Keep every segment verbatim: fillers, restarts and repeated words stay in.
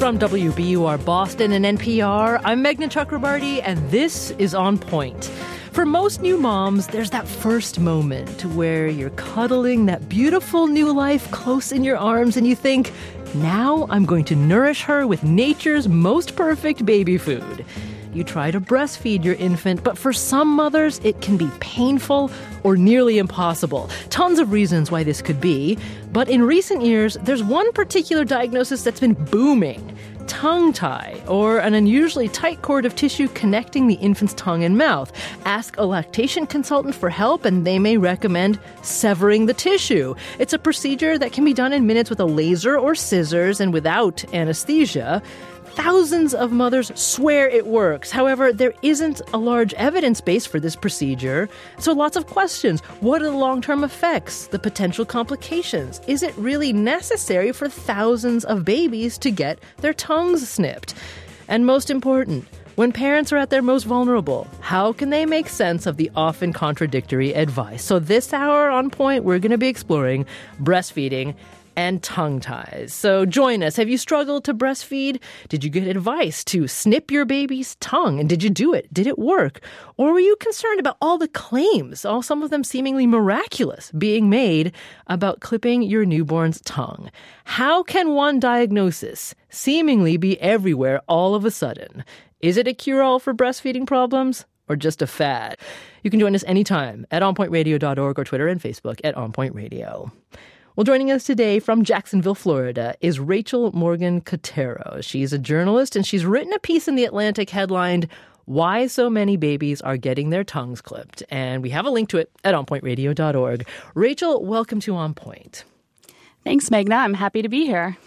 From W B U R Boston and N P R, I'm Meghna Chakrabarty, and this is On Point. For most new moms, there's that first moment where you're cuddling that beautiful new life close in your arms and you think, now I'm going to nourish her with nature's most perfect baby food. You try to breastfeed your infant, but for some mothers, it can be painful or nearly impossible. Tons of reasons why this could be. But in recent years, there's one particular diagnosis that's been booming. Tongue tie, or an unusually tight cord of tissue connecting the infant's tongue and mouth. Ask a lactation consultant for help, and they may recommend severing the tissue. It's a procedure that can be done in minutes with a laser or scissors and without anesthesia. Thousands of mothers swear it works. However, there isn't a large evidence base for this procedure. So lots of questions. What are the long-term effects? The potential complications? Is it really necessary for thousands of babies to get their tongues snipped? And most important, when parents are at their most vulnerable, how can they make sense of the often contradictory advice? So this hour on Point, we're going to be exploring breastfeeding and tongue ties. So join us. Have you struggled to breastfeed? Did you get advice to snip your baby's tongue? And did you do it? Did it work? Or were you concerned about all the claims, all some of them seemingly miraculous, being made about clipping your newborn's tongue? How can one diagnosis seemingly be everywhere all of a sudden? Is it a cure-all for breastfeeding problems or just a fad? You can join us anytime at on point radio dot org or Twitter and Facebook at On Point Radio. Well, joining us today from Jacksonville, Florida, is Rachel Morgan Cotero. She's a journalist, and she's written a piece in The Atlantic headlined, Why So Many Babies Are Getting Their Tongues Clipped. And we have a link to it at on point radio dot org. Rachel, welcome to On Point. Thanks, Meghna. I'm happy to be here.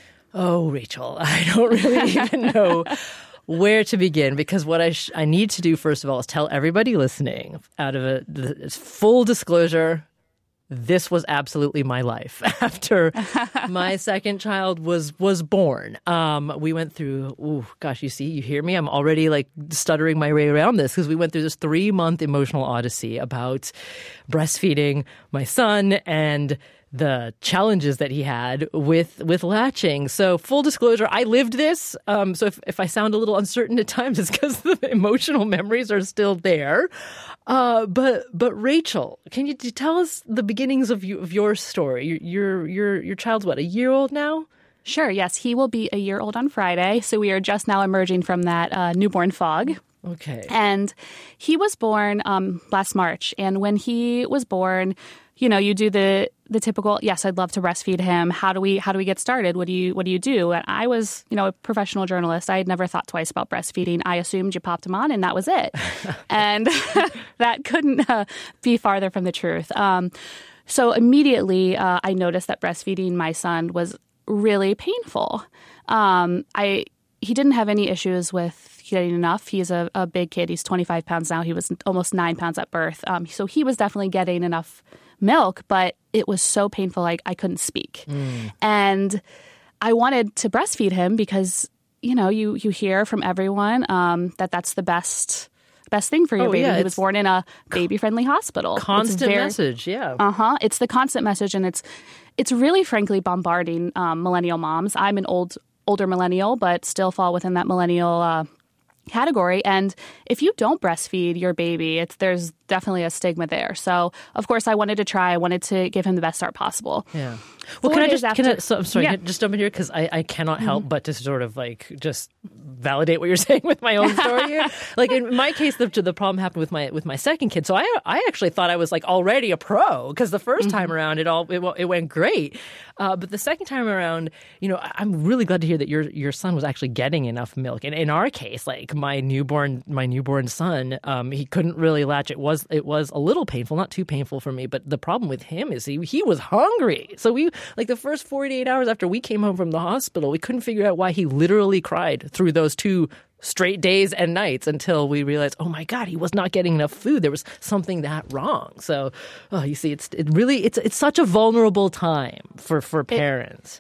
Oh, Rachel, I don't really even know where to begin, because what I sh- I need to do, first of all, is tell everybody listening, out of a the, full disclosure, this was absolutely my life after my second child was was born. Um, we went through, ooh, gosh, you see, you hear me? I'm already like stuttering my way around this because we went through this three-month emotional odyssey about breastfeeding my son and the challenges that he had with with latching. So full disclosure, I lived this. Um, so if, if I sound a little uncertain at times, it's because the emotional memories are still there. Uh, but but Rachel, can you tell us the beginnings of, you, of your story? Your your your child's what, a year old now? Sure. Yes, he will be a year old on Friday. So we are just now emerging from that uh, newborn fog. Okay. And he was born um, last March. And when he was born, you know, you do the the typical, yes, I'd love to breastfeed him. How do we how do we get started? What do you what do you do? And I was, you know, a professional journalist. I had never thought twice about breastfeeding. I assumed you popped him on and that was it. And that couldn't uh, be farther from the truth. Um, so immediately uh, I noticed that breastfeeding my son was really painful. Um, I he didn't have any issues with getting enough. He's a, a big kid. He's twenty-five pounds now. He was almost nine pounds at birth. Um, so he was definitely getting enough milk, but it was so painful like I couldn't speak. Mm. And I wanted to breastfeed him because, you know, you you hear from everyone um, that that's the best best thing for your oh, baby. Yeah, he was born in a baby-friendly hospital. Constant very, message, yeah. Uh-huh. It's the constant message, and it's it's really, frankly, bombarding um, millennial moms. I'm an old older millennial, but still fall within that millennial uh category. And if you don't breastfeed your baby, it's there's definitely a stigma there. So, of course, I wanted to try. I wanted to give him the best start possible. Yeah. Well, Four can I just, after, can I, so, I'm sorry, yeah. can I just jump in here? Because I, I cannot help mm-hmm. but to sort of like just validate what you're saying with my own story here. Like in my case, the, the problem happened with my with my second kid. So I I actually thought I was like already a pro because the first mm-hmm. time around it all it, it went great. Uh, but the second time around, you know, I'm really glad to hear that your your son was actually getting enough milk. And in our case, like my newborn my newborn son, um, he couldn't really latch. It was it was a little painful, not too painful for me. But the problem with him is he he was hungry. So we like the first forty-eight hours after we came home from the hospital, we couldn't figure out why he literally cried through those two straight days and nights until we realized, oh my God, he was not getting enough food. There was something that wrong. So, oh, you see, it's it really it's it's such a vulnerable time for for parents. It,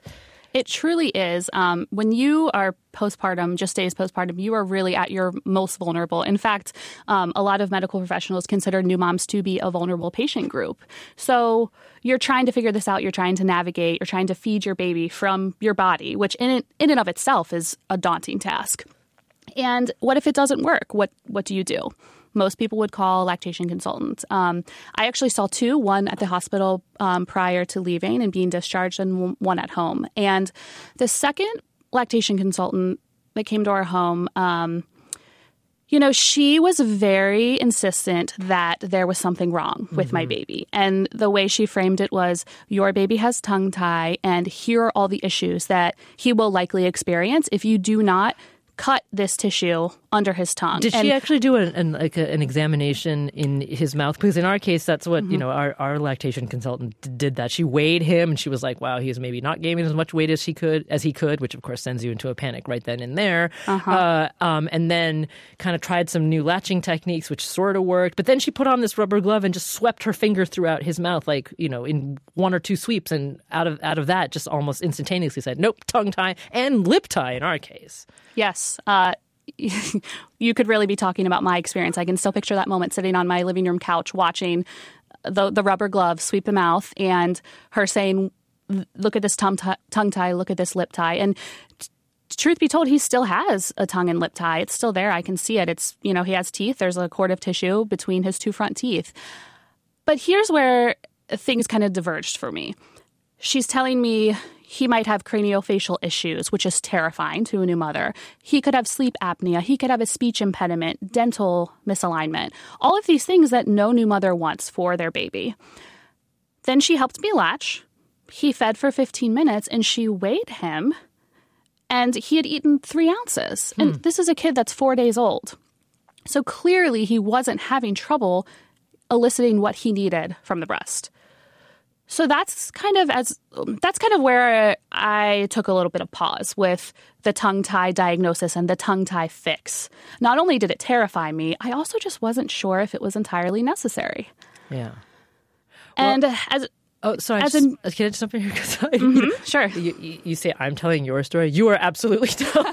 It truly is. Um, when you are postpartum, just days postpartum, you are really at your most vulnerable. In fact, um, a lot of medical professionals consider new moms to be a vulnerable patient group. So you're trying to figure this out. You're trying to navigate. You're trying to feed your baby from your body, which in, in and of itself is a daunting task. And what if it doesn't work? What what do you do? Most people would call a lactation consultant. Um, I actually saw two, one at the hospital um, prior to leaving and being discharged, and one at home. And the second lactation consultant that came to our home, um, you know, she was very insistent that there was something wrong with mm-hmm. my baby. And the way she framed it was, your baby has tongue tie, and here are all the issues that he will likely experience if you do not cut this tissue under his tongue. Did and, she actually do an, an like a, an examination in his mouth? Because in our case, that's what, mm-hmm. you know, our, our lactation consultant did that. She weighed him and she was like, wow, he's maybe not gaining as much weight as he could, as he could, which of course sends you into a panic right then and there. Uh-huh. Uh, um, and then kind of tried some new latching techniques, which sort of worked. But then she put on this rubber glove and just swept her finger throughout his mouth, like, you know, in one or two sweeps. And out of out of that, just almost instantaneously said, nope, tongue tie and lip tie in our case. Yes. Uh, you could really be talking about my experience. I can still picture that moment sitting on my living room couch watching the the rubber glove sweep the mouth and her saying, look at this tongue tie, tongue tie, look at this lip tie. And t- truth be told, he still has a tongue and lip tie. It's still there. I can see it. It's, you know, he has teeth. There's a cord of tissue between his two front teeth. But here's where things kind of diverged for me. She's telling me he might have craniofacial issues, which is terrifying to a new mother. He could have sleep apnea. He could have a speech impediment, dental misalignment, all of these things that no new mother wants for their baby. Then she helped me latch. He fed for fifteen minutes and she weighed him and he had eaten three ounces. Hmm. And this is a kid that's four days old. So clearly he wasn't having trouble eliciting what he needed from the breast. So that's kind of as that's kind of where I took a little bit of pause with the tongue tie diagnosis and the tongue tie fix. Not only did it terrify me, I also just wasn't sure if it was entirely necessary. Yeah. And well, as oh, sorry, as just, an, can I just jump in here? Mm-hmm, sure. You, you, you say I'm telling your story. You are absolutely telling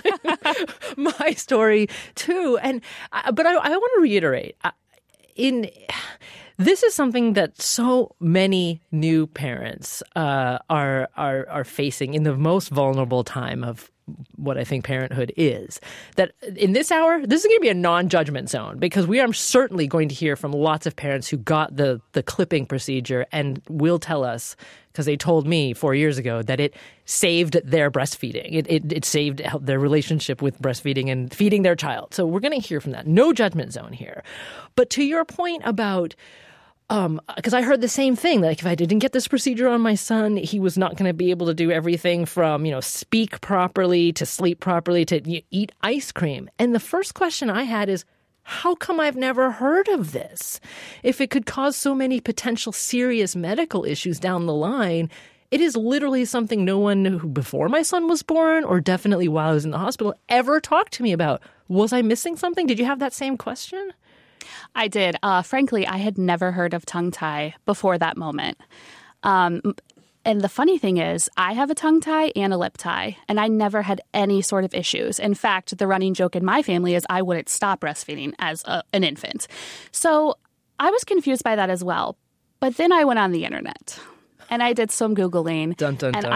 my story too. And I, but I, I want to reiterate in. This is something that so many new parents uh, are are are facing in the most vulnerable time of what I think parenthood is. That in this hour, this is going to be a non-judgment zone because we are certainly going to hear from lots of parents who got the the clipping procedure and will tell us, because they told me four years ago that it saved their breastfeeding. It, it it saved their relationship with breastfeeding and feeding their child. So we're going to hear from that. No judgment zone here. But to your point about Um, because I heard the same thing, like if I didn't get this procedure on my son, he was not going to be able to do everything from, you know, speak properly to sleep properly to you know, eat ice cream. And the first question I had is, how come I've never heard of this? If it could cause so many potential serious medical issues down the line, it is literally something no one who before my son was born or definitely while I was in the hospital ever talked to me about. Was I missing something? Did you have that same question? I did. Uh, frankly, I had never heard of tongue tie before that moment. Um, and the funny thing is, I have a tongue tie and a lip tie, and I never had any sort of issues. In fact, the running joke in my family is I wouldn't stop breastfeeding as a, an infant. So I was confused by that as well. But then I went on the internet, and I did some Googling. Dun, dun, and, dun.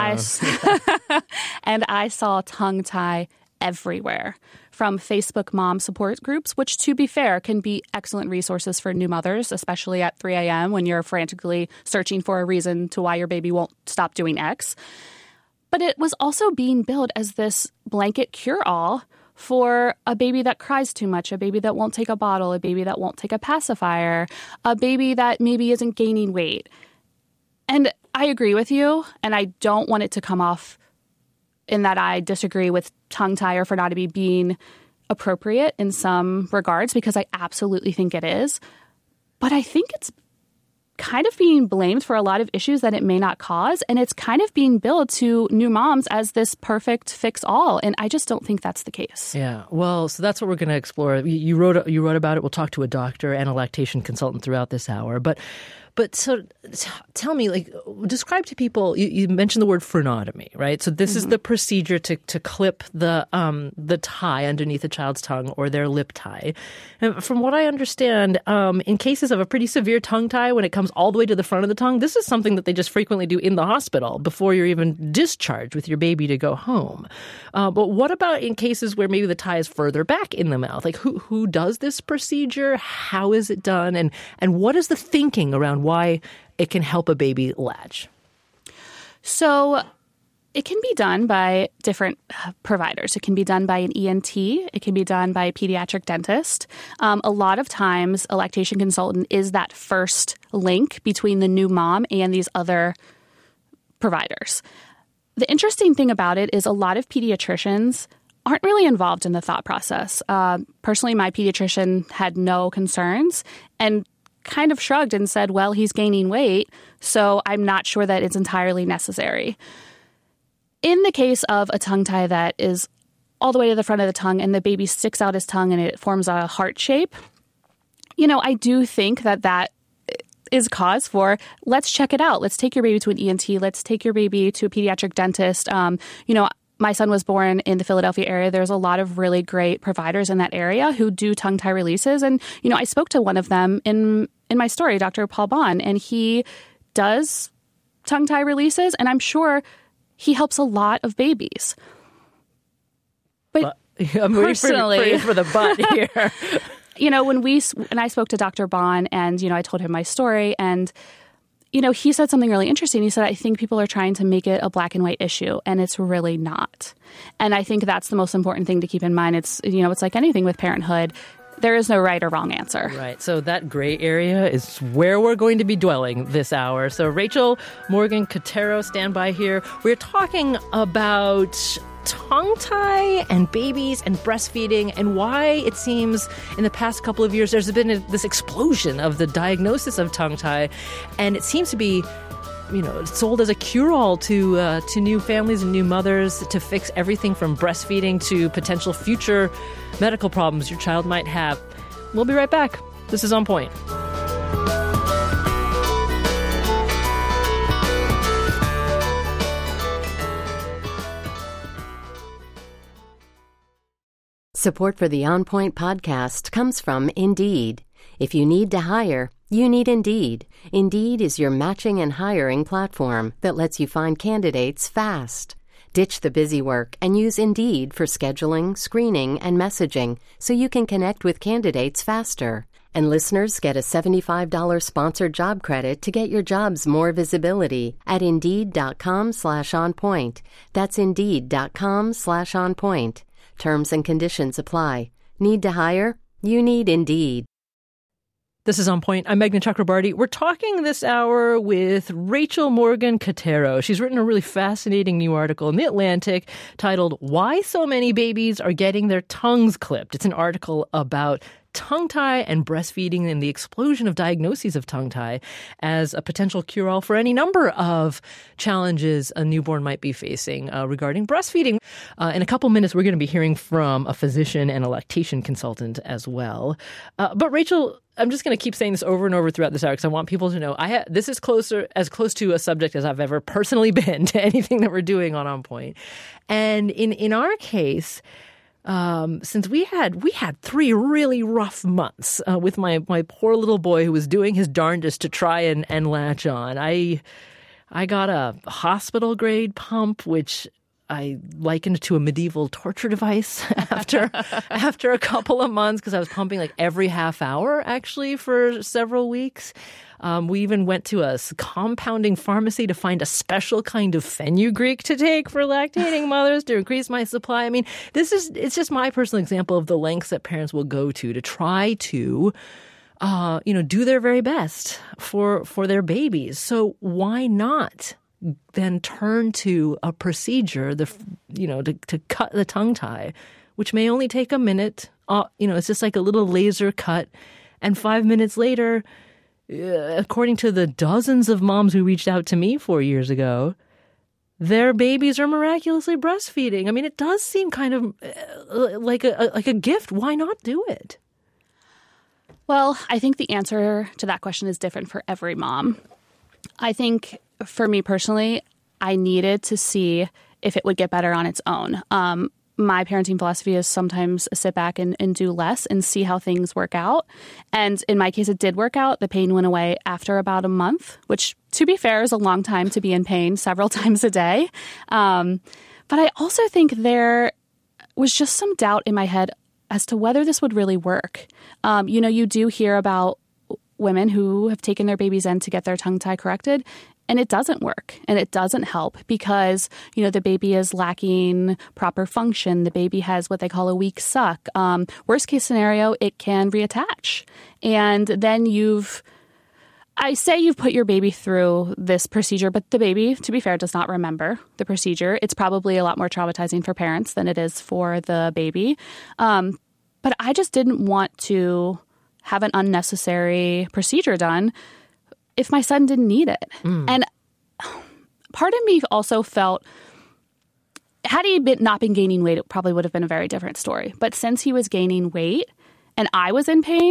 I, and I saw tongue tie everywhere. From Facebook mom support groups, which, to be fair, can be excellent resources for new mothers, especially at three a.m. when you're frantically searching for a reason to why your baby won't stop doing X. But it was also being billed as this blanket cure-all for a baby that cries too much, a baby that won't take a bottle, a baby that won't take a pacifier, a baby that maybe isn't gaining weight. And I agree with you, and I don't want it to come off in that I disagree with tongue tie or for not to be being appropriate in some regards, because I absolutely think it is. But I think it's kind of being blamed for a lot of issues that it may not cause. And it's kind of being billed to new moms as this perfect fix-all. And I just don't think that's the case. Yeah. Well, so that's what we're going to explore. You wrote, you wrote about it. We'll talk to a doctor and a lactation consultant throughout this hour. But but so t- tell me, like, describe to people, you, you mentioned the word frenotomy, right? So this mm-hmm. is the procedure to, to clip the um, the tie underneath a child's tongue or their lip tie. And from what I understand, um, in cases of a pretty severe tongue tie, when it comes all the way to the front of the tongue, this is something that they just frequently do in the hospital before you're even discharged with your baby to go home. Uh, but what about in cases where maybe the tie is further back in the mouth? Like, who who does this procedure? How is it done? And and what is the thinking around why it can help a baby latch? So it can be done by different providers. It can be done by an E N T. It can be done by a pediatric dentist. Um, a lot of times, a lactation consultant is that first link between the new mom and these other providers. The interesting thing about it is a lot of pediatricians aren't really involved in the thought process. Uh, personally, my pediatrician had no concerns and kind of shrugged and said, well, he's gaining weight, so I'm not sure that it's entirely necessary. In the case of a tongue tie that is all the way to the front of the tongue and the baby sticks out his tongue and it forms a heart shape, you know, I do think that that is cause for, let's check it out. Let's take your baby to an E N T. Let's take your baby to a pediatric dentist. Um, you know, my son was born in the Philadelphia area. There's a lot of really great providers in that area who do tongue tie releases. And, you know, I spoke to one of them in in my story, Doctor Paul Bond, and he does tongue tie releases. And I'm sure he helps a lot of babies. But, but I'm personally, waiting for, for the but here. You know, when we and I spoke to Doctor Bond, and you know, I told him my story, and you know, he said something really interesting. He said, I think people are trying to make it a black and white issue, and it's really not. And I think that's the most important thing to keep in mind. It's, you know, it's like anything with parenthood. There is no right or wrong answer. Right. So that gray area is where we're going to be dwelling this hour. So Rachel Morgan-Cotero, stand by here. We're talking about tongue tie and babies and breastfeeding and why it seems in the past couple of years there's been a, this explosion of the diagnosis of tongue tie, and it seems to be, you know, sold as a cure-all to uh, to new families and new mothers to fix everything from breastfeeding to potential future medical problems your child might have. We'll be right back. This is On Point. Support for the On Point podcast comes from Indeed. If you need to hire, you need Indeed. Indeed is your matching and hiring platform that lets you find candidates fast. Ditch the busy work and use Indeed for scheduling, screening, and messaging so you can connect with candidates faster. And listeners get a seventy-five dollars sponsored job credit to get your jobs more visibility at Indeed.com slash on point. That's Indeed.com slash on point. Terms and conditions apply. Need to hire? You need Indeed. This is On Point. I'm Meghna Chakrabarty. We're talking this hour with Rachel Morgan-Cotero. She's written a really fascinating new article in The Atlantic titled Why So Many Babies Are Getting Their Tongues Clipped. It's an article about tongue tie and breastfeeding and the explosion of diagnoses of tongue tie as a potential cure-all for any number of challenges a newborn might be facing uh, regarding breastfeeding. Uh, in a couple minutes, we're going to be hearing from a physician and a lactation consultant as well. Uh, but Rachel, I'm just going to keep saying this over and over throughout this hour because I want people to know I ha- this is closer as close to a subject as I've ever personally been to anything that we're doing on On Point. And in, in our case, Um, since we had we had three really rough months uh, with my my poor little boy who was doing his darndest to try and, and latch on. I I got a hospital grade pump, which I likened to a medieval torture device after after a couple of months because I was pumping like every half hour actually for several weeks. Um, we even went to a compounding pharmacy to find a special kind of fenugreek to take for lactating mothers to increase my supply. I mean, this is it's just my personal example of the lengths that parents will go to to try to, uh, you know, do their very best for for their babies. So why not then turn to a procedure, the you know, to, to cut the tongue tie, which may only take a minute. Uh, you know, it's just like a little laser cut, and five minutes later, according to the dozens of moms who reached out to me four years ago, their babies are miraculously breastfeeding. I mean, it does seem kind of like a like a gift. Why not do it? Well, I think the answer to that question is different for every mom. I think for me personally, I needed to see if it would get better on its own. Um, my parenting philosophy is sometimes sit back and, and do less and see how things work out. And in my case, it did work out. The pain went away after about a month, which, to be fair, is a long time to be in pain several times a day. Um, but I also think there was just some doubt in my head as to whether this would really work. Um, you know, you do hear about women who have taken their babies in to get their tongue tie corrected, and it doesn't work and it doesn't help because, you know, the baby is lacking proper function. The baby has what they call a weak suck. Um, worst case scenario, it can reattach. And then you've, I say you've put your baby through this procedure, but the baby, to be fair, does not remember the procedure. It's probably a lot more traumatizing for parents than it is for the baby. Um, but I just didn't want to have an unnecessary procedure done if my son didn't need it. Mm. And part of me also felt, had he been, not been gaining weight, it probably would have been a very different story. But since he was gaining weight and I was in pain,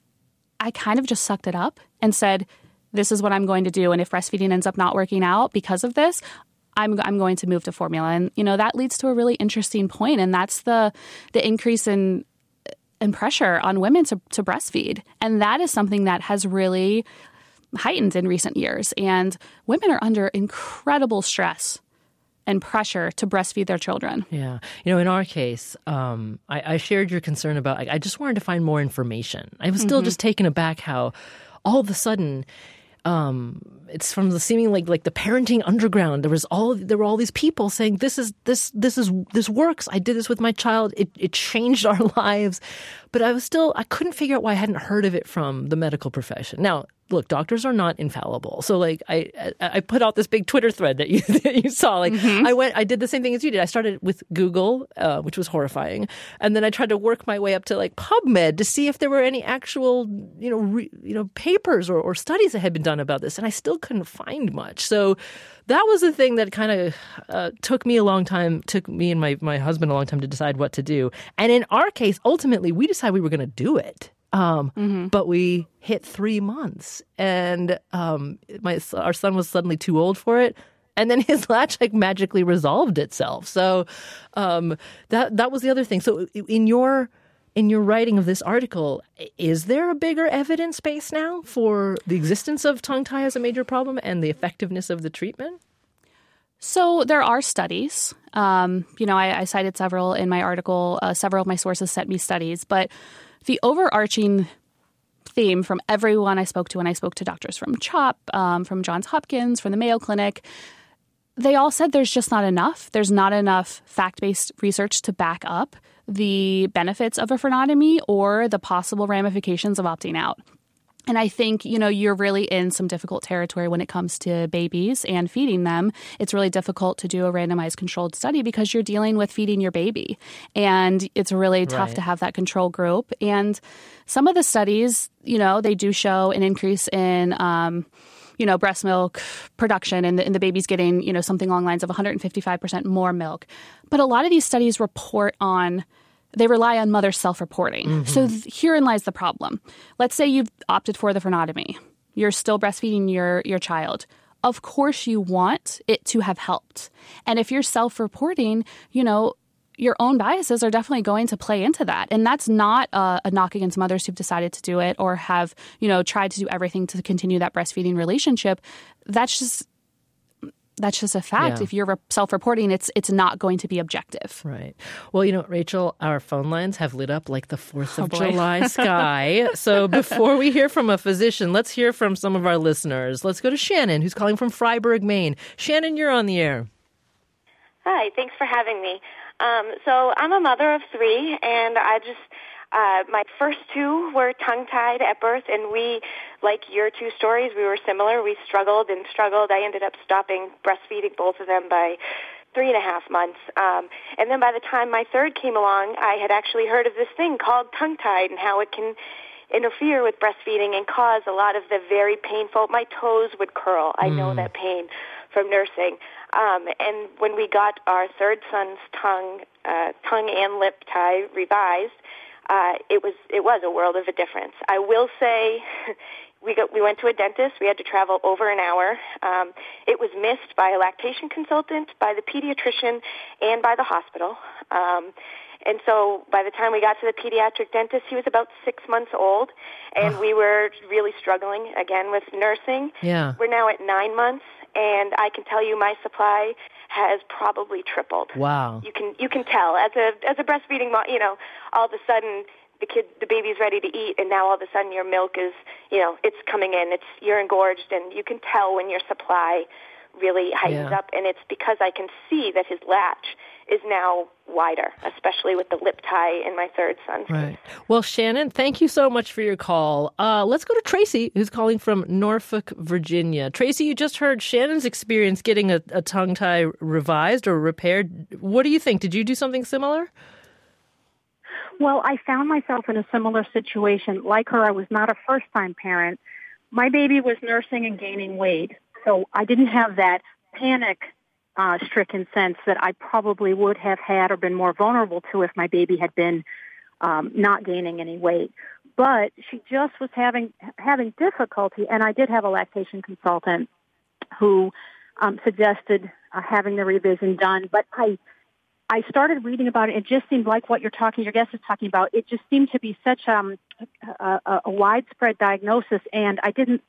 I kind of just sucked it up and said, this is what I'm going to do. And if breastfeeding ends up not working out because of this, I'm I'm going to move to formula. And, you know, that leads to a really interesting point. And that's the the increase in in pressure on women to, to breastfeed. And that is something that has really heightened in recent years. And women are under incredible stress and pressure to breastfeed their children. Yeah. You know, in our case, um, I, I shared your concern about, I, I just wanted to find more information. I was still mm-hmm. just taken aback how all of a sudden, um, it's from the seeming like like the parenting underground. There was all there were all these people saying this is this this is this works. I did this with my child. It it changed our lives. But I was still I couldn't figure out why I hadn't heard of it from the medical profession. Now, look, doctors are not infallible. So like I I put out this big Twitter thread that you that you saw. Like mm-hmm. I went I did the same thing as you did. I started with Google, uh, which was horrifying, and then I tried to work my way up to like PubMed to see if there were any actual you know re, you know papers or, or studies that had been done about this, and I still couldn't find much. So that was the thing that kind of uh, took me a long time, took me and my, my husband a long time to decide what to do. And in our case, ultimately, we decided we were going to do it. Um, mm-hmm. But we hit three months and um, my our son was suddenly too old for it. And then his latch like magically resolved itself. So um, that that was the other thing. So in your in your writing of this article, is there a bigger evidence base now for the existence of tongue tie as a major problem and the effectiveness of the treatment? So there are studies. Um, you know, I, I cited several in my article. Uh, several of my sources sent me studies. But the overarching theme from everyone I spoke to, and I spoke to doctors from CHOP, um, from Johns Hopkins, from the Mayo Clinic, they all said there's just not enough. There's not enough fact-based research to back up the benefits of a frenotomy or the possible ramifications of opting out. And I think, you know, you're really in some difficult territory when it comes to babies and feeding them. It's really difficult to do a randomized controlled study because you're dealing with feeding your baby. And it's really tough right. to have that control group. And some of the studies, you know, they do show an increase in um, you know, breast milk production and the, and the baby's getting, you know, something along the lines of one hundred fifty-five percent more milk. But a lot of these studies report on, they rely on mothers self-reporting. Mm-hmm. So th- herein lies the problem. Let's say you've opted for the frenotomy. You're still breastfeeding your, your child. Of course you want it to have helped. And if you're self-reporting, you know, your own biases are definitely going to play into that. And that's not a, a knock against mothers who've decided to do it or have, you know, tried to do everything to continue that breastfeeding relationship. That's just that's just a fact. Yeah. If you're self-reporting, it's it's not going to be objective. Right. Well, you know, Rachel, our phone lines have lit up like the fourth of oh, July sky. So before we hear from a physician, let's hear from some of our listeners. Let's go to Shannon, who's calling from Freiburg, Maine. Shannon, you're on the air. Hi. Thanks for having me. Um, so I'm a mother of three, and I just, uh, my first two were tongue-tied at birth, and we, like your two stories, we were similar. We struggled and struggled. I ended up stopping breastfeeding both of them by three and a half months. Um, and then by the time my third came along, I had actually heard of this thing called tongue-tied and how it can interfere with breastfeeding and cause a lot of the very painful, my toes would curl. I mm. know that pain from nursing. Um, and when we got our third son's tongue, uh, tongue and lip tie revised, uh, it was it was a world of a difference. I will say. We got, we went to a dentist. We had to travel over an hour. Um, it was missed by a lactation consultant, by the pediatrician, and by the hospital. Um, and so by the time we got to the pediatric dentist, he was about six months old, and oh. we were really struggling, again, with nursing. Yeah. We're now at nine months, and I can tell you my supply has probably tripled. Wow. You can you can tell. As a as a breastfeeding mom, you know, all of a sudden, the kid, the baby's ready to eat, and now all of a sudden your milk is, you know, it's coming in. It's you're engorged, and you can tell when your supply really heightens yeah. up, and it's because I can see that his latch is now wider, especially with the lip tie in my third son. Right. Well, Shannon, thank you so much for your call. Uh, let's go to Tracy, who's calling from Norfolk, Virginia. Tracy, you just heard Shannon's experience getting a, a tongue tie revised or repaired. What do you think? Did you do something similar? Well, I found myself in a similar situation. Like her, I was not a first-time parent. My baby was nursing and gaining weight, so I didn't have that panic-stricken uh, sense that I probably would have had or been more vulnerable to if my baby had been um, not gaining any weight. But she just was having having difficulty, and I did have a lactation consultant who um, suggested uh, having the revision done, but I I started reading about it. It just seemed like what you're talking, your guest is talking about. It just seemed to be such um, a, a, a widespread diagnosis, and I didn't,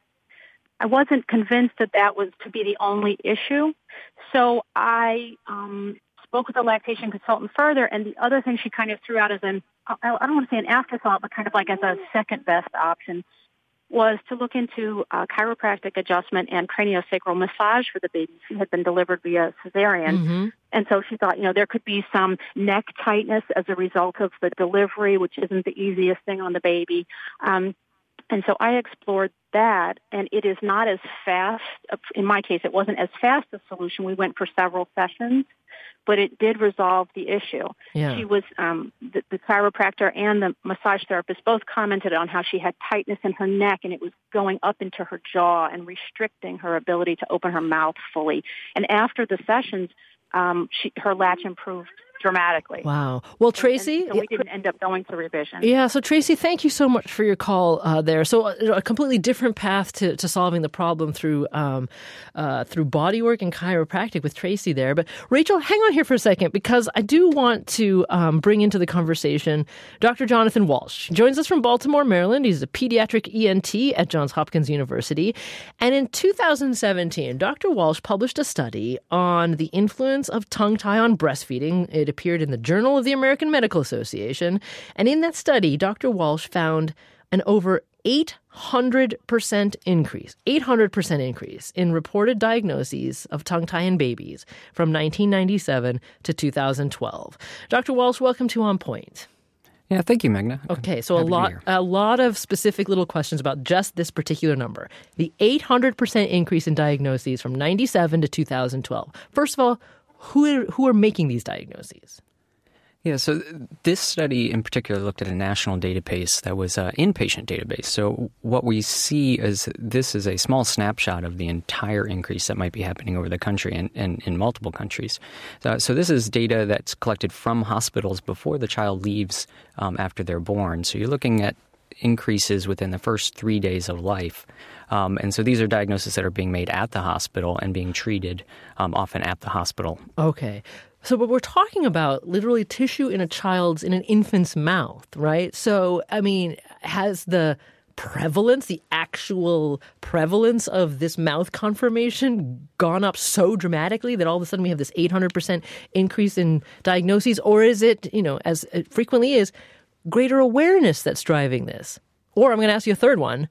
I wasn't convinced that that was to be the only issue. So I um, spoke with the lactation consultant further, and the other thing she kind of threw out as an, I don't want to say an afterthought, but kind of like as a second best option, was to look into uh, chiropractic adjustment and craniosacral massage for the baby. She had been delivered via cesarean. Mm-hmm. And so she thought, you know, there could be some neck tightness as a result of the delivery, which isn't the easiest thing on the baby. Um, and so I explored that, and it is not as fast. In my case, it wasn't as fast a solution. We went for several sessions, but it did resolve the issue. Yeah. She was, um, the, the chiropractor and the massage therapist both commented on how she had tightness in her neck, and it was going up into her jaw and restricting her ability to open her mouth fully. And after the sessions, um, she, her latch improved dramatically. Wow. Well, Tracy... And, and so we didn't end up going to revision. Yeah, so Tracy, thank you so much for your call uh, there. So a, a completely different path to, to solving the problem through um, uh, through bodywork and chiropractic with Tracy there. But Rachel, hang on here for a second, because I do want to um, bring into the conversation Doctor Jonathan Walsh. He joins us from Baltimore, Maryland. He's a pediatric E N T at Johns Hopkins University. And in two thousand seventeen, Doctor Walsh published a study on the influence of tongue tie on breastfeeding. It appeared in the Journal of the American Medical Association. And in that study, Doctor Walsh found an over eight hundred percent increase, eight hundred percent increase in reported diagnoses of tongue tie in babies from nineteen ninety-seven to two thousand twelve. Doctor Walsh, welcome to On Point. Yeah, thank you, Magna. Okay, so a lot a lot of specific little questions about just this particular number. The eight hundred percent increase in diagnoses from ninety-seven to two thousand twelve. First of all, who are, who are making these diagnoses? Yeah, so this study in particular looked at a national database that was an inpatient database. So what we see is this is a small snapshot of the entire increase that might be happening over the country and, and in multiple countries. So, so this is data that's collected from hospitals before the child leaves um, after they're born. So you're looking at increases within the first three days of life. Um, and so these are diagnoses that are being made at the hospital and being treated um, often at the hospital. Okay. So, but we're talking about literally tissue in a child's, in an infant's mouth, right? So, I mean, has the prevalence, the actual prevalence of this mouth conformation gone up so dramatically that all of a sudden we have this eight hundred percent increase in diagnoses? Or is it, you know, as it frequently is, greater awareness that's driving this? Or I'm going to ask you a third one.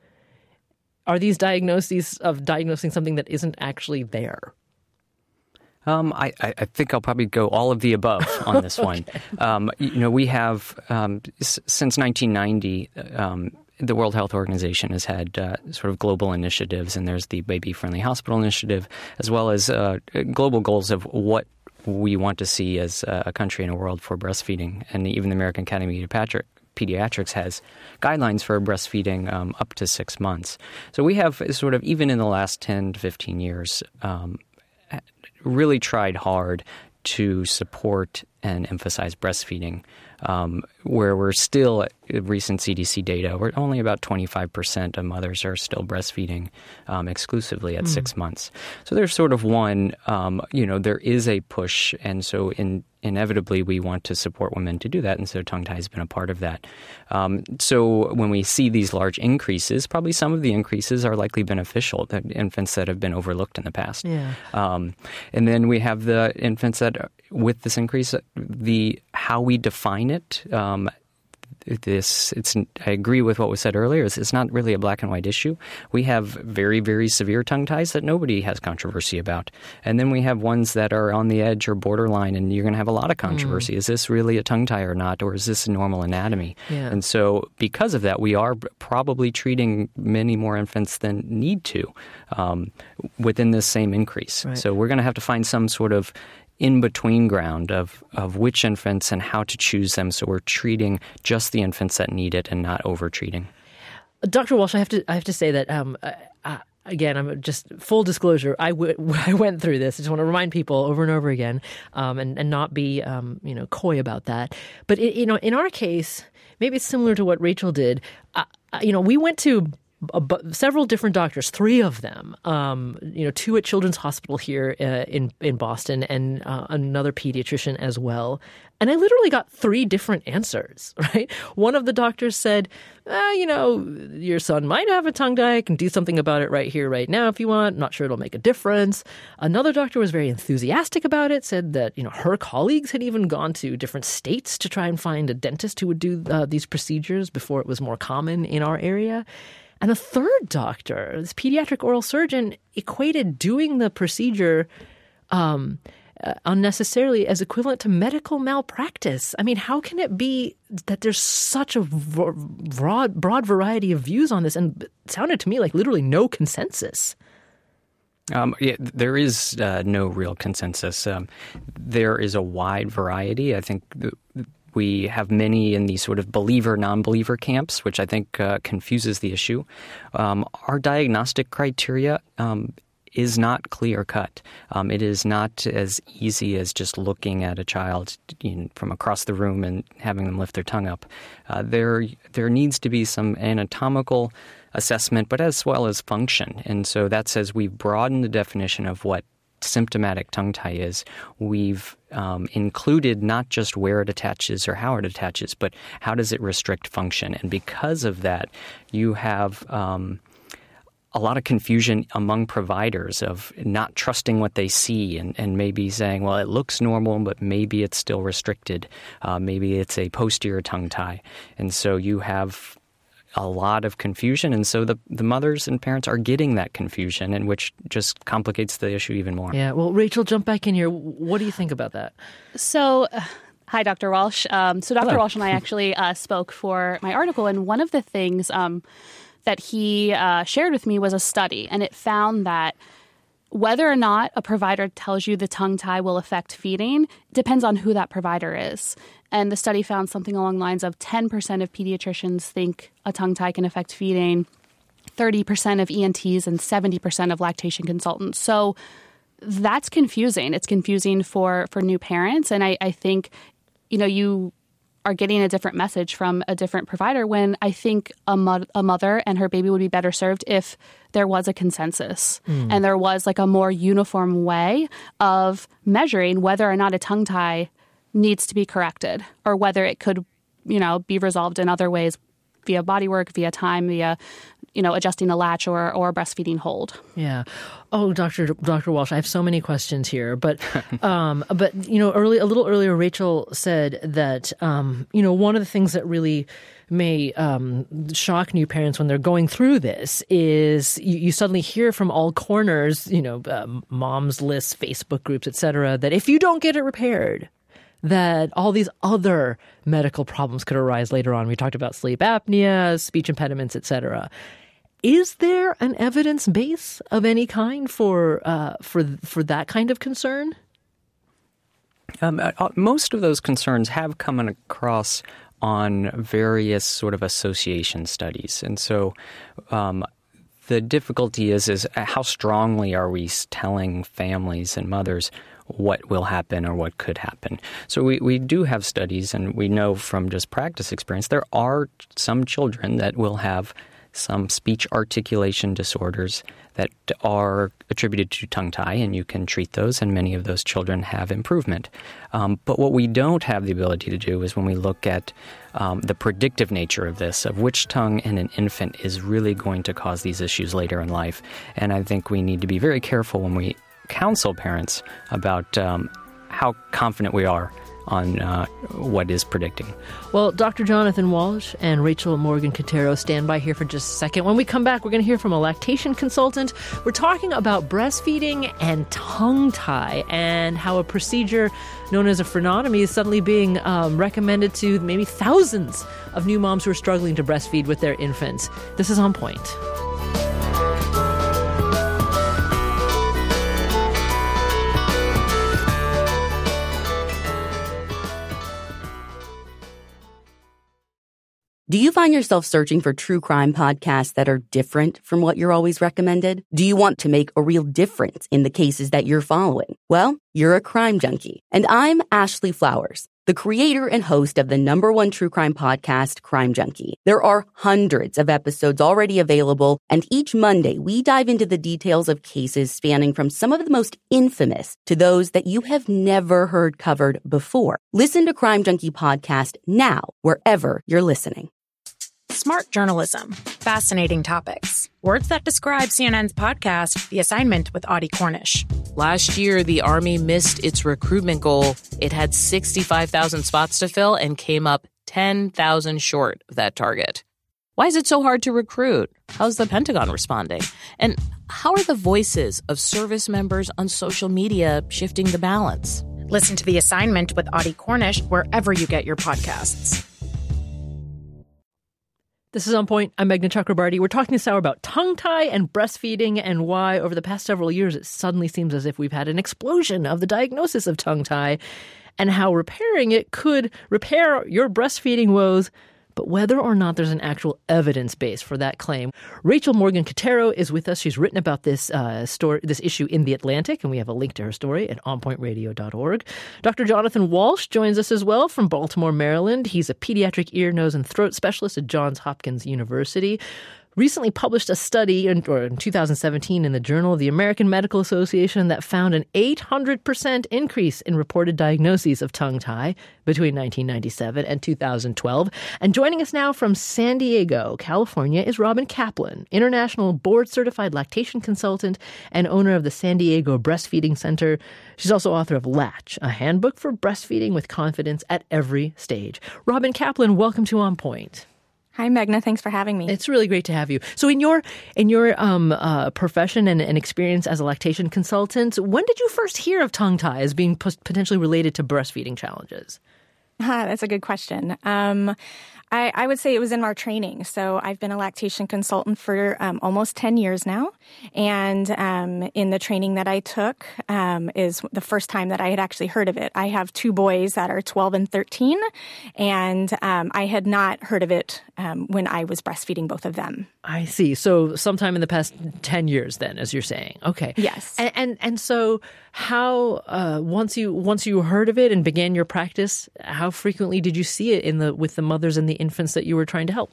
Are these diagnoses of diagnosing something that isn't actually there? Um, I, I think I'll probably go all of the above on this one. Okay. Um, you know, we have, um, s- since nineteen ninety, um, the World Health Organization has had uh, sort of global initiatives, and there's the Baby Friendly Hospital Initiative, as well as uh, global goals of what we want to see as a country and a world for breastfeeding. And even the American Academy of Pediatrics Pediatrics has guidelines for breastfeeding um, up to six months. So we have sort of, even in the last ten to fifteen years, um, really tried hard to support and emphasize breastfeeding, um, where we're still, recent C D C data, we're only about twenty-five percent of mothers are still breastfeeding um, exclusively at mm. six months. So there's sort of one, um, you know, there is a push, and so in, inevitably we want to support women to do that, and so tongue tie has been a part of that. Um, so when we see these large increases, probably some of the increases are likely beneficial, the infants that have been overlooked in the past. Yeah. Um, and then we have the infants that, with this increase, the how we define it, um, this it's I agree with what was said earlier. It's, it's not really a black and white issue. We have very, very severe tongue ties that nobody has controversy about. And then we have ones that are on the edge or borderline, and you're going to have a lot of controversy. Mm. Is this really a tongue tie or not, or is this normal anatomy? Yeah. And so because of that, we are probably treating many more infants than need to um, within this same increase. Right. So we're going to have to find some sort of in-between ground of, of which infants and how to choose them, so we're treating just the infants that need it and not over-treating. Doctor Walsh, I have to I have to say that, um, uh, again, I'm just full disclosure, I, w- I went through this. I just want to remind people over and over again um, and, and not be um, you know coy about that. But, it, you know, in our case, maybe it's similar to what Rachel did. Uh, you know, we went to several different doctors, three of them, um, you know, two at Children's Hospital here uh, in in Boston, and uh, another pediatrician as well. And I literally got three different answers, right? One of the doctors said, eh, you know, your son might have a tongue tie. I can do something about it right here, right now if you want. Not sure it'll make a difference. Another doctor was very enthusiastic about it, said that, you know, her colleagues had even gone to different states to try and find a dentist who would do uh, these procedures before it was more common in our area. And a third doctor, this pediatric oral surgeon, equated doing the procedure um, uh, unnecessarily as equivalent to medical malpractice. I mean, how can it be that there's such a broad, broad variety of views on this? And it sounded to me like literally no consensus. Um, yeah, there is uh, no real consensus. Um, there is a wide variety. I think the, we have many in these sort of believer, non-believer camps, which I think uh, confuses the issue. Um, our diagnostic criteria um, is not clear-cut. Um, it is not as easy as just looking at a child, you know, from across the room and having them lift their tongue up. Uh, there, there needs to be some anatomical assessment, but as well as function. And so that says we've broadened the definition of what symptomatic tongue tie is. We've um, included not just where it attaches or how it attaches, but how does it restrict function. And because of that, you have um, a lot of confusion among providers of not trusting what they see and, and maybe saying, well, it looks normal, but maybe it's still restricted. Uh, maybe it's a posterior tongue tie. And so you have a lot of confusion, and so the, the mothers and parents are getting that confusion, and which just complicates the issue even more. Yeah, well, Rachel, jump back in here. What do you think about that? So, uh, hi, Doctor Walsh. Um, so Doctor Hello. Walsh and I actually uh, spoke for my article, and one of the things um, that he uh, shared with me was a study, and it found that whether or not a provider tells you the tongue tie will affect feeding depends on who that provider is. And the study found something along the lines of ten percent of pediatricians think a tongue tie can affect feeding, thirty percent of E N Ts, and seventy percent of lactation consultants. So that's confusing. It's confusing for, for new parents. And I, I think, you know, you are getting a different message from a different provider when I think a, mo- a mother and her baby would be better served if there was a consensus mm. and there was like a more uniform way of measuring whether or not a tongue tie needs to be corrected or whether it could, you know, be resolved in other ways via body work, via time, via, you know, adjusting a latch or, or breastfeeding hold. Yeah. Oh, Doctor Doctor Walsh, I have so many questions here, but um, but you know, early a little earlier, Rachel said that um, you know, one of the things that really may um, shock new parents when they're going through this is you, you suddenly hear from all corners, you know, uh, moms lists, Facebook groups, et cetera, that if you don't get it repaired, that all these other medical problems could arise later on. We talked about sleep apnea, speech impediments, et cetera. Is there an evidence base of any kind for uh, for for that kind of concern? Um, uh, most of those concerns have come across on various sort of association studies, and so um, the difficulty is is how strongly are we telling families and mothers what will happen or what could happen. So we, we do have studies, and we know from just practice experience, there are some children that will have some speech articulation disorders that are attributed to tongue tie, and you can treat those, and many of those children have improvement. Um, but what we don't have the ability to do is when we look at um, the predictive nature of this, of which tongue in an infant is really going to cause these issues later in life. And I think we need to be very careful when we counsel parents about um, how confident we are on uh, what is predicting. Well, Doctor Jonathan Walsh and Rachel Morgan-Cotero stand by here for just a second. When we come back, we're going to hear from a lactation consultant. We're talking about breastfeeding and tongue tie and how a procedure known as a frenotomy is suddenly being um, recommended to maybe thousands of new moms who are struggling to breastfeed with their infants. This is On Point. Do you find yourself searching for true crime podcasts that are different from what you're always recommended? Do you want to make a real difference in the cases that you're following? Well, you're a crime junkie. And I'm Ashley Flowers, the creator and host of the number one true crime podcast, Crime Junkie. There are hundreds of episodes already available, and each Monday we dive into the details of cases spanning from some of the most infamous to those that you have never heard covered before. Listen to Crime Junkie Podcast now, wherever you're listening. Smart journalism. Fascinating topics. Words that describe C N N's podcast, The Assignment with Audie Cornish. Last year, the Army missed its recruitment goal. It had sixty-five thousand spots to fill and came up ten thousand short of that target. Why is it so hard to recruit? How's the Pentagon responding? And how are the voices of service members on social media shifting the balance? Listen to The Assignment with Audie Cornish wherever you get your podcasts. This is On Point. I'm Meghna Chakrabarty. We're talking this hour about tongue tie and breastfeeding and why over the past several years it suddenly seems as if we've had an explosion of the diagnosis of tongue tie and how repairing it could repair your breastfeeding woes, but whether or not there's an actual evidence base for that claim. Rachel Morgan-Cotero is with us. She's written about this uh, story, this issue in The Atlantic, and we have a link to her story at on point radio dot org. Doctor Jonathan Walsh joins us as well from Baltimore, Maryland. He's a pediatric ear, nose, and throat specialist at Johns Hopkins University. Recently published a study in, or in two thousand seventeen in the Journal of the American Medical Association that found an eight hundred percent increase in reported diagnoses of tongue tie between nineteen ninety-seven and two thousand twelve. And joining us now from San Diego, California, is Robin Kaplan, international board-certified lactation consultant and owner of the San Diego Breastfeeding Center. She's also author of Latch, a handbook for breastfeeding with confidence at every stage. Robin Kaplan, welcome to On Point. Hi, Meghna. Thanks for having me. It's really great to have you. So in your in your um, uh, profession and, and experience as a lactation consultant, when did you first hear of tongue tie as being p- potentially related to breastfeeding challenges? Ah, that's a good question. Um, I, I would say it was in our training. So I've been a lactation consultant for um, almost ten years now. And um, in the training that I took um, is the first time that I had actually heard of it. I have two boys that are twelve and thirteen, and um, I had not heard of it um, when I was breastfeeding both of them. I see. So sometime in the past ten years then, as you're saying. Okay. Yes. And and, and so how, uh, once you once you heard of it and began your practice, how frequently did you see it in the with the mothers and the infants that you were trying to help?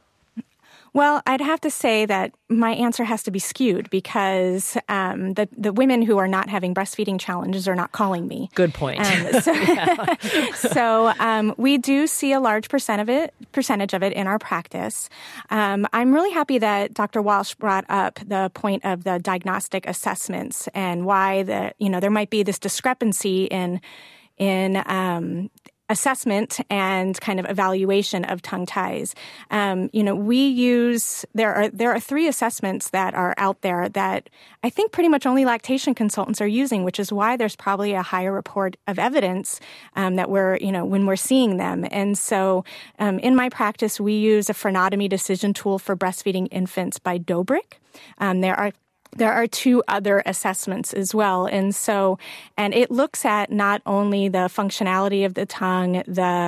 Well, I'd have to say that my answer has to be skewed because um, the the women who are not having breastfeeding challenges are not calling me. Good point. Um, so so um, we do see a large percent of it, percentage of it in our practice. Um, I'm really happy that Doctor Walsh brought up the point of the diagnostic assessments and why the you know there might be this discrepancy in in um, assessment and kind of evaluation of tongue ties. Um, you know, we use, there are there are three assessments that are out there that I think pretty much only lactation consultants are using, which is why there's probably a higher report of evidence um, that we're, you know, when we're seeing them. And so um, in my practice, we use a frenotomy decision tool for breastfeeding infants by Dobrik. Um, there are There are two other assessments as well. And so, and it looks at not only the functionality of the tongue, the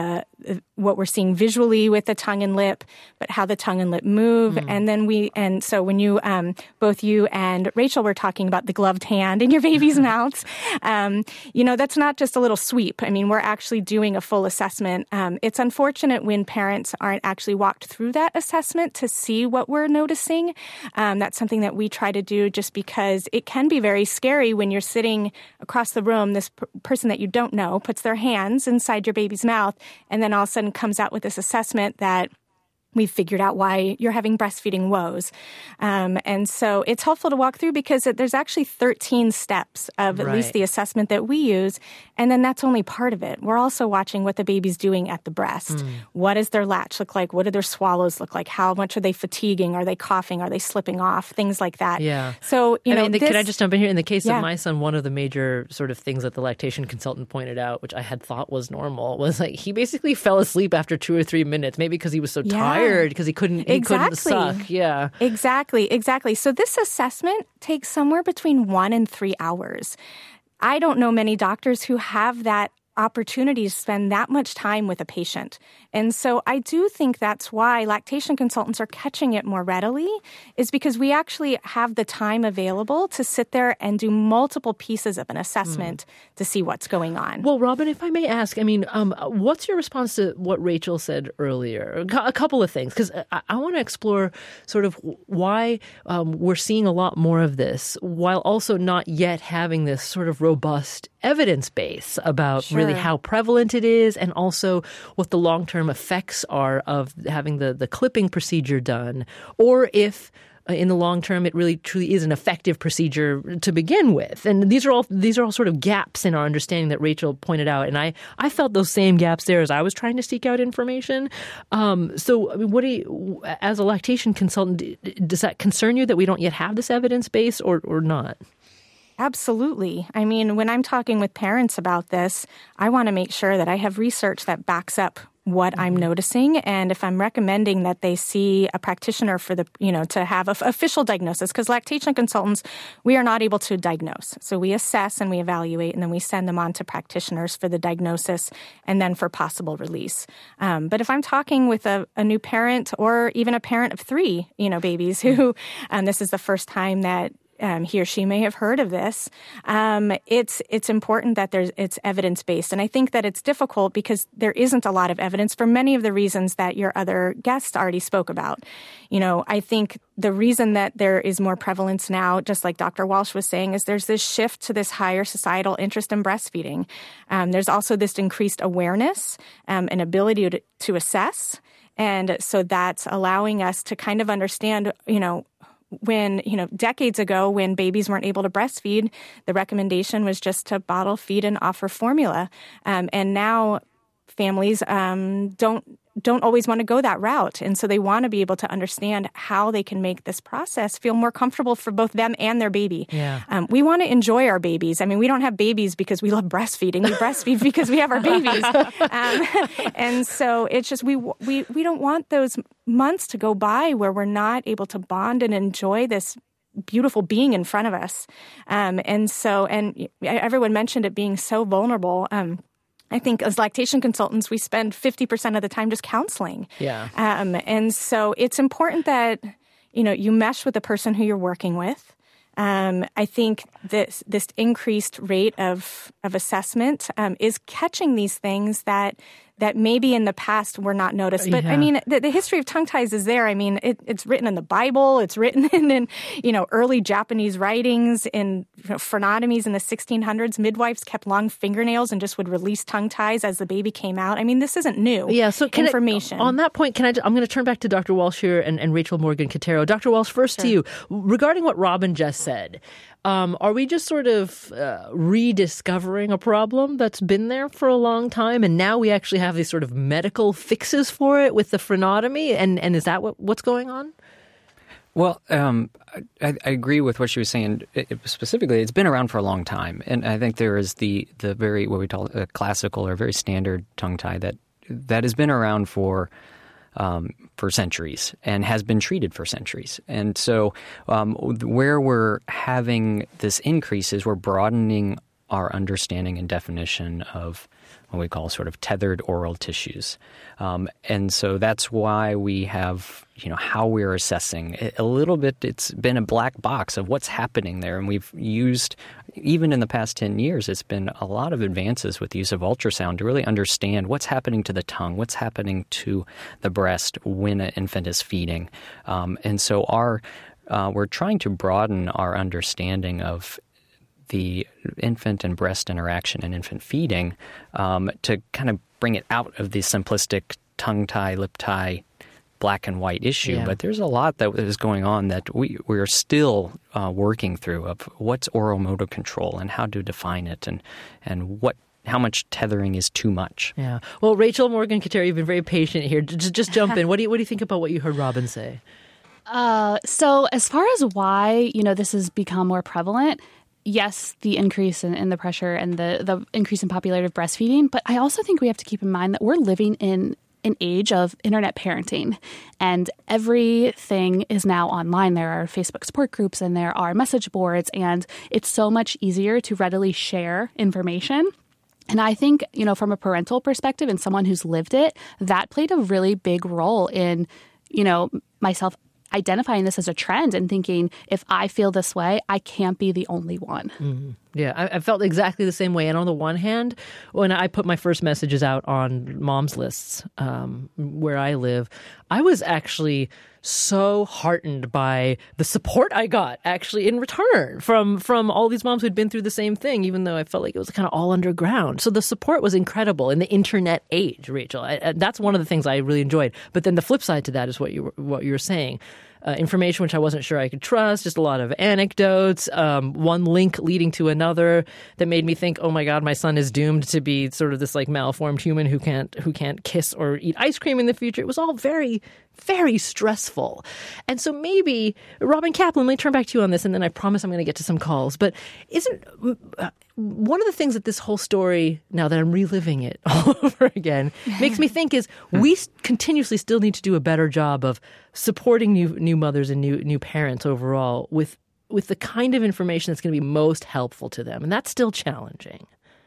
what we're seeing visually with the tongue and lip, but how the tongue and lip move. Mm. And then we, and so when you, um, both you and Rachel were talking about the gloved hand in your baby's mouths, um, you know, that's not just a little sweep. I mean, we're actually doing a full assessment. Um, it's unfortunate when parents aren't actually walked through that assessment to see what we're noticing. Um, that's something that we try to do just because it can be very scary when you're sitting across the room, this p- person that you don't know puts their hands inside your baby's mouth and then all of a sudden comes out with this assessment that we've figured out why you're having breastfeeding woes. Um, and so it's helpful to walk through because there's actually thirteen steps of at right. least the assessment that we use. And then that's only part of it. We're also watching what the baby's doing at the breast. Mm. What does their latch look like? What do their swallows look like? How much are they fatiguing? Are they coughing? Are they slipping off? Things like that. Yeah. So, you I know, mean, the, this, can I just jump in here? In the case yeah. of my son, one of the major sort of things that the lactation consultant pointed out, which I had thought was normal, was like he basically fell asleep after two or three minutes, maybe because he was so yeah. tired because he couldn't He exactly. couldn't suck. Yeah. Exactly. Exactly. So this assessment takes somewhere between one and three hours. I don't know many doctors who have that opportunity to spend that much time with a patient. And so I do think that's why lactation consultants are catching it more readily, is because we actually have the time available to sit there and do multiple pieces of an assessment mm. to see what's going on. Well, Robin, if I may ask, I mean, um, what's your response to what Rachel said earlier? A couple of things, because I, I want to explore sort of why um, we're seeing a lot more of this while also not yet having this sort of robust evidence base about sure. really how prevalent it is and also what the long-term effects are of having the, the clipping procedure done, or if uh, in the long term it really truly is an effective procedure to begin with. And these are all these are all sort of gaps in our understanding that Rachel pointed out. And I, I felt those same gaps there as I was trying to seek out information. Um, so I mean, what do you, as a lactation consultant, does that concern you that we don't yet have this evidence base or, or not? Absolutely. I mean, when I'm talking with parents about this, I want to make sure that I have research that backs up what I'm noticing. And if I'm recommending that they see a practitioner for the, you know, to have an official diagnosis, because lactation consultants, we are not able to diagnose. So we assess and we evaluate, and then we send them on to practitioners for the diagnosis and then for possible release. Um, but if I'm talking with a, a new parent or even a parent of three, you know, babies who, um, this is the first time that Um, he or she may have heard of this. Um, it's it's important that there's it's evidence based, and I think that it's difficult because there isn't a lot of evidence for many of the reasons that your other guests already spoke about. You know, I think the reason that there is more prevalence now, just like Doctor Walsh was saying, is there's this shift to this higher societal interest in breastfeeding. Um, there's also this increased awareness um, and ability to, to assess, and so that's allowing us to kind of understand, you know. When, you know, decades ago when babies weren't able to breastfeed, the recommendation was just to bottle feed and offer formula. Um, and now families um, don't don't always want to go that route. And so they want to be able to understand how they can make this process feel more comfortable for both them and their baby. Yeah. Um, we want to enjoy our babies. I mean, we don't have babies because we love breastfeeding. We breastfeed because we have our babies. Um, and so it's just we, we, we don't want those months to go by where we're not able to bond and enjoy this beautiful being in front of us. Um, and so, and everyone mentioned it being so vulnerable. Um, I think as lactation consultants, we spend fifty percent of the time just counseling. Yeah. Um, and so it's important that, you know, you mesh with the person who you're working with. Um, I think this this increased rate of of assessment um, is catching these things that that maybe in the past were not noticed. But yeah. I mean, the, the history of tongue ties is there. I mean, it, it's written in the Bible. It's written in, in you know, early Japanese writings, in you know, phrenolomies in the sixteen hundreds. Midwives kept long fingernails and just would release tongue ties as the baby came out. I mean, this isn't new. Yeah. So can information. I, on that point, can I? I'm going to turn back to Doctor Walsh here and, and Rachel Morgan-Katero. Doctor Walsh, first sure. to you regarding what Robin just said. Um, are we just sort of uh, rediscovering a problem that's been there for a long time, and now we actually have these sort of medical fixes for it with the frenotomy? And, and is that what, what's going on? Well, um, I, I agree with what she was saying. It, it, specifically, it's been around for a long time, and I think there is the the very what we call a classical or very standard tongue tie that that has been around for. Um, for centuries and has been treated for centuries. And so um, where we're having this increase is we're broadening our understanding and definition of what we call sort of tethered oral tissues. Um, and so that's why we have, you know, how we're assessing. A little bit, it's been a black box of what's happening there. And we've used, even in the past ten years, it's been a lot of advances with the use of ultrasound to really understand what's happening to the tongue, what's happening to the breast when an infant is feeding. Um, and so our uh, we're trying to broaden our understanding of the infant and breast interaction and infant feeding um, to kind of bring it out of the simplistic tongue tie, lip tie, black and white issue. Yeah. But there's a lot that is going on that we, we're still uh, working through of what's oral motor control and how to define it and, and what how much tethering is too much. Yeah. Well, Rachel Morgan-Kateri, you've been very patient here. Just, just jump in. What do you what do you think about what you heard Robin say? Uh, so as far as why, you know, this has become more prevalent, yes, the increase in, in the pressure and the, the increase in popularity of breastfeeding. But I also think we have to keep in mind that we're living in an age of internet parenting, and everything is now online. There are Facebook support groups and there are message boards, and it's so much easier to readily share information. And I think, you know, from a parental perspective and someone who's lived it, that played a really big role in, you know, myself identifying this as a trend and thinking, if I feel this way, I can't be the only one. Mm-hmm. Yeah, I, I felt exactly the same way. And on the one hand, when I put my first messages out on moms lists um, where I live, I was actually so heartened by the support I got actually in return from from all these moms who'd been through the same thing, even though I felt like it was kind of all underground. So the support was incredible in the internet age, Rachel. I, I, that's one of the things I really enjoyed. But then the flip side to that is what you were, what you were saying. Uh, information which I wasn't sure I could trust, just a lot of anecdotes, um, one link leading to another that made me think, oh my God, my son is doomed to be sort of this like malformed human who can't who can't kiss or eat ice cream in the future. It was all very, very stressful. And so maybe, Robin Kaplan, let me turn back to you on this, and then I promise I'm going to get to some calls. But isn't uh, one of the things that this whole story, now that I'm reliving it all over again, makes me think is we continuously still need to do a better job of supporting new new mothers and new new parents overall with with the kind of information that's going to be most helpful to them. And that's still challenging.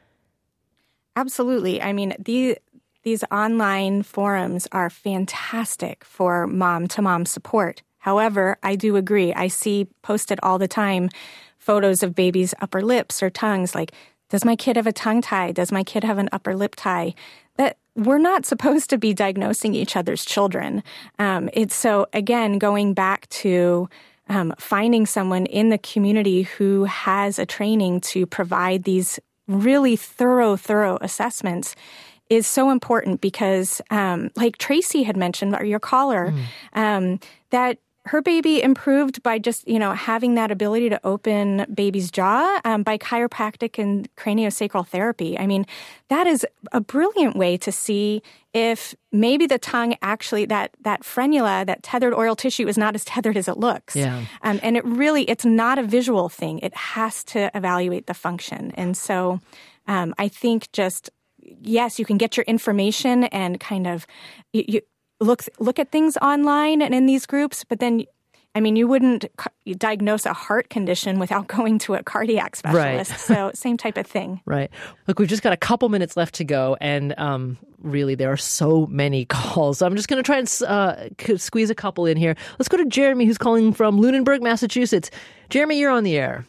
Absolutely. I mean, the, these online forums are fantastic for mom-to-mom support. However, I do agree. I see posted all the time photos of babies' upper lips or tongues, like, does my kid have a tongue tie? Does my kid have an upper lip tie? That we're not supposed to be diagnosing each other's children. Um, it's so, again, going back to um, finding someone in the community who has a training to provide these really thorough, thorough assessments is so important because, um, like Tracy had mentioned, or your caller, mm. um, that her baby improved by just, you know, having that ability to open baby's jaw um, by chiropractic and craniosacral therapy. I mean, that is a brilliant way to see if maybe the tongue actually, that that frenula, that tethered oral tissue is not as tethered as it looks. Yeah. Um, and it really, it's not a visual thing. It has to evaluate the function. And so um, I think just, yes, you can get your information and kind of, you, you Look look at things online and in these groups, but then, I mean, you wouldn't ca- diagnose a heart condition without going to a cardiac specialist. Right. So same type of thing. Right. Look, we've just got a couple minutes left to go, and um, really there are so many calls. So I'm just going to try and uh, squeeze a couple in here. Let's go to Jeremy, who's calling from Lunenburg, Massachusetts. Jeremy, you're on the air.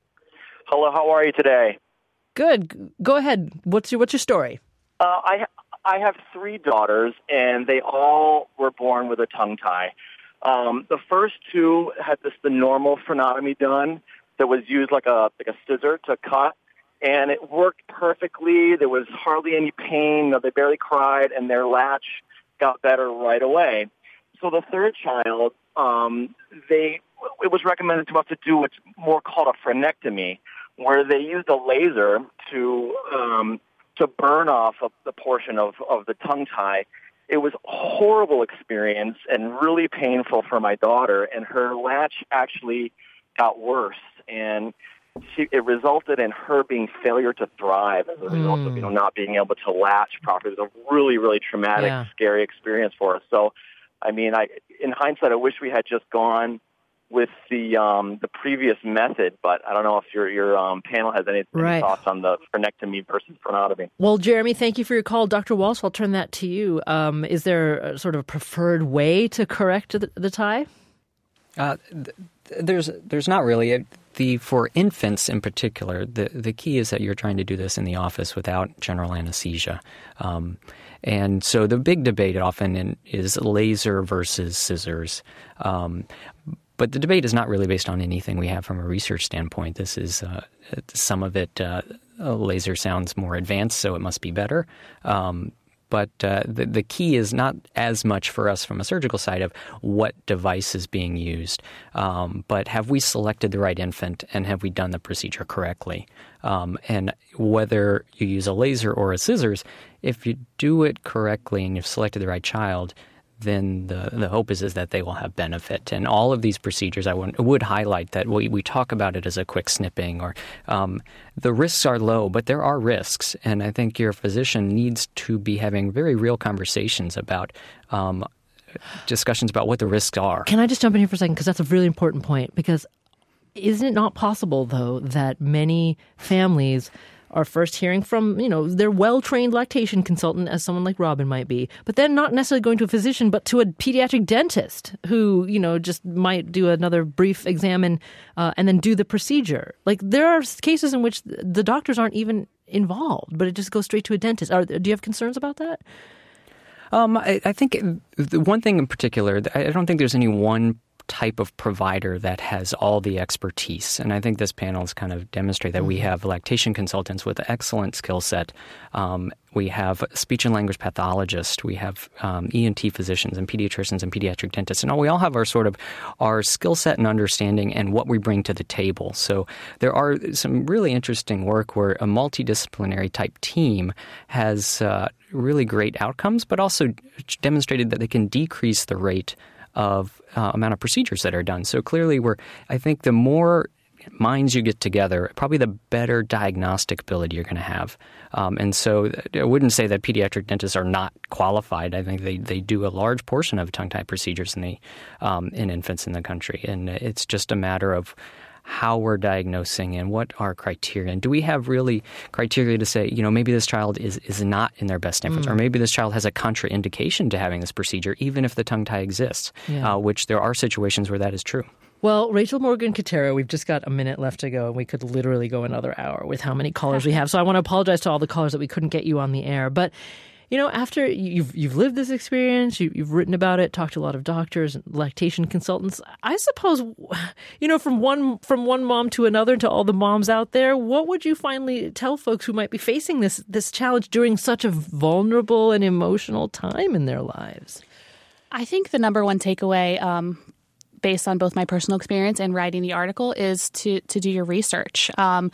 Hello, how are you today? Good. Go ahead. What's your What's your story? Uh, I I have three daughters, and they all were born with a tongue tie. Um, the first two had this the normal frenotomy done that was used like a like a scissor to cut, and it worked perfectly. There was hardly any pain. You know, they barely cried, and their latch got better right away. So the third child, um, they it was recommended to us to do what's more called a frenectomy, where they used a laser to um, to burn off a, the portion of, of the tongue tie. It was a horrible experience and really painful for my daughter, and her latch actually got worse, and she, it resulted in her being failure to thrive as a result mm. of, you know, not being able to latch properly. It was a really, really traumatic, yeah. scary experience for us. So, I mean, I in hindsight, I wish we had just gone with the um, the previous method, but I don't know if your your um, panel has any, any right. thoughts on the frenectomy versus frenotomy. Well, Jeremy, thank you for your call. Doctor Walsh, I'll turn that to you. Um, is there a sort of a preferred way to correct the, the tie? Uh, th- there's there's not really. The for infants in particular, the the key is that you're trying to do this in the office without general anesthesia. Um, and so the big debate often in, is laser versus scissors. Um, but the debate is not really based on anything we have from a research standpoint. This is uh, some of it. Uh, laser sounds more advanced, so it must be better. Um, But uh, the, the key is not as much for us from a surgical side of what device is being used, um, but have we selected the right infant and have we done the procedure correctly? Um, and whether you use a laser or a scissors, if you do it correctly and you've selected the right child, then the, the hope is, is that they will have benefit. And all of these procedures, I would, would highlight that we, we talk about it as a quick snipping or um, the risks are low, but there are risks. And I think your physician needs to be having very real conversations about um, discussions about what the risks are. Can I just jump in here for a second? Because that's a really important point. Because isn't it not possible, though, that many families are first hearing from, you know, their well-trained lactation consultant, as someone like Robin might be, but then not necessarily going to a physician, but to a pediatric dentist who, you know, just might do another brief exam and, uh, and then do the procedure. Like, there are cases in which the doctors aren't even involved, but it just goes straight to a dentist. Are, do you have concerns about that? Um, I, I think the one thing in particular, I don't think there's any one type of provider that has all the expertise. And I think this panel has kind of demonstrated that we have lactation consultants with excellent skill set. Um, we have speech and language pathologists. We have um, E N T physicians and pediatricians and pediatric dentists. And all, we all have our sort of our skill set and understanding and what we bring to the table. So there are some really interesting work where a multidisciplinary type team has uh, really great outcomes, but also demonstrated that they can decrease the rate of uh, amount of procedures that are done. So clearly we're, I think the more minds you get together, probably the better diagnostic ability you're going to have. Um, and so I wouldn't say that pediatric dentists are not qualified. I think they, they do a large portion of tongue-tie procedures in the um, in infants in the country. And it's just a matter of how we're diagnosing and what are criteria. And do we have really criteria to say, you know, maybe this child is, is not in their best interest, mm. or maybe this child has a contraindication to having this procedure, even if the tongue tie exists, yeah. uh, which there are situations where that is true. Well, Rachel Morgan-Cotero, we've just got a minute left to go, and we could literally go another hour with how many callers we have. So I want to apologize to all the callers that we couldn't get you on the air. But you know, after you've you've lived this experience, you, you've written about it, talked to a lot of doctors and lactation consultants. I suppose, you know, from one from one mom to another, to all the moms out there, what would you finally tell folks who might be facing this this challenge during such a vulnerable and emotional time in their lives? I think the number one takeaway, um, based on both my personal experience and writing the article, is to to do your research. Um,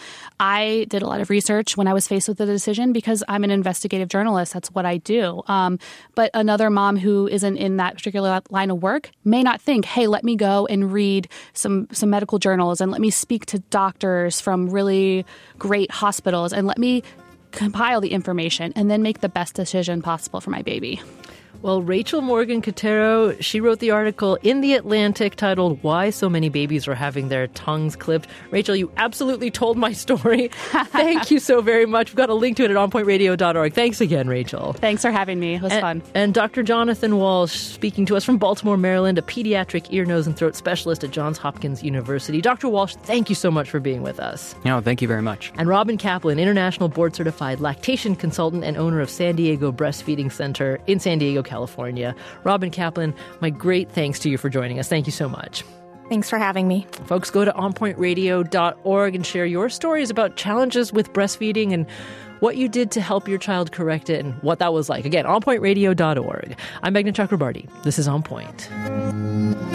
I did a lot of research when I was faced with the decision because I'm an investigative journalist. That's what I do. Um, but another mom who isn't in that particular line of work may not think, hey, let me go and read some, some medical journals and let me speak to doctors from really great hospitals and let me compile the information and then make the best decision possible for my baby. Well, Rachel Morgan-Cotero, she wrote the article in The Atlantic titled Why So Many Babies Are Having Their Tongues Clipped. Rachel, you absolutely told my story. Thank you so very much. We've got a link to it at on point radio dot org. Thanks again, Rachel. Thanks for having me. It was and, fun. And Doctor Jonathan Walsh speaking to us from Baltimore, Maryland, a pediatric ear, nose, and throat specialist at Johns Hopkins University. Doctor Walsh, thank you so much for being with us. No, thank you very much. And Robin Kaplan, international board-certified lactation consultant and owner of San Diego Breastfeeding Center in San Diego, California. Robin Kaplan, my great thanks to you for joining us. Thank you so much. Thanks for having me. Folks, go to on point radio dot org and share your stories about challenges with breastfeeding and what you did to help your child correct it and what that was like. Again, on point radio dot org. I'm Meghna Chakrabarty. This is On Point.